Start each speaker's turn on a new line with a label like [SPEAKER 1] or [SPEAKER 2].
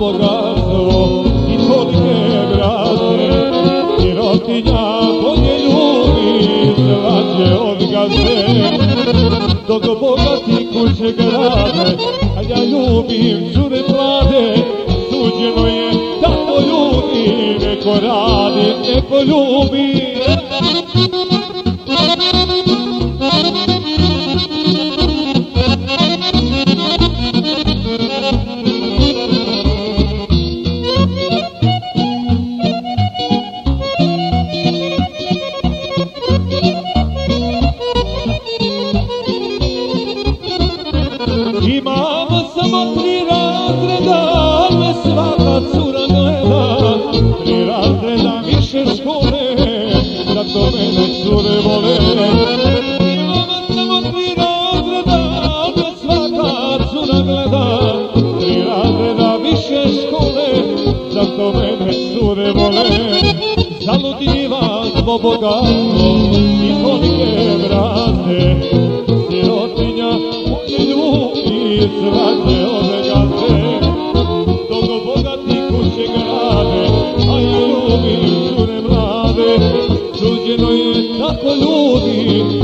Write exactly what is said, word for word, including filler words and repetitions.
[SPEAKER 1] bogatstvo i tolike brate, sirotinja bolje ljubi slađe od gazde. Dok bogati kuće grade, a ja ljubim cure mlade, suđeno je tako ljudi, neko radi, neko ljubi. Imamo samo tri razreda, me svaka cura gleda, tri razreda više škole, zato mene cure vole. Imamo samo tri razreda, me svaka cura gleda, tri razreda više škole, zato mene cure vole. Zaludila svo bogatstvo i tolike brate, sirotinja bolje ljubi slađe od gazde. Dok bogati kuće grade, a ja ljubim cure mlade, suđeno je tako ljudi,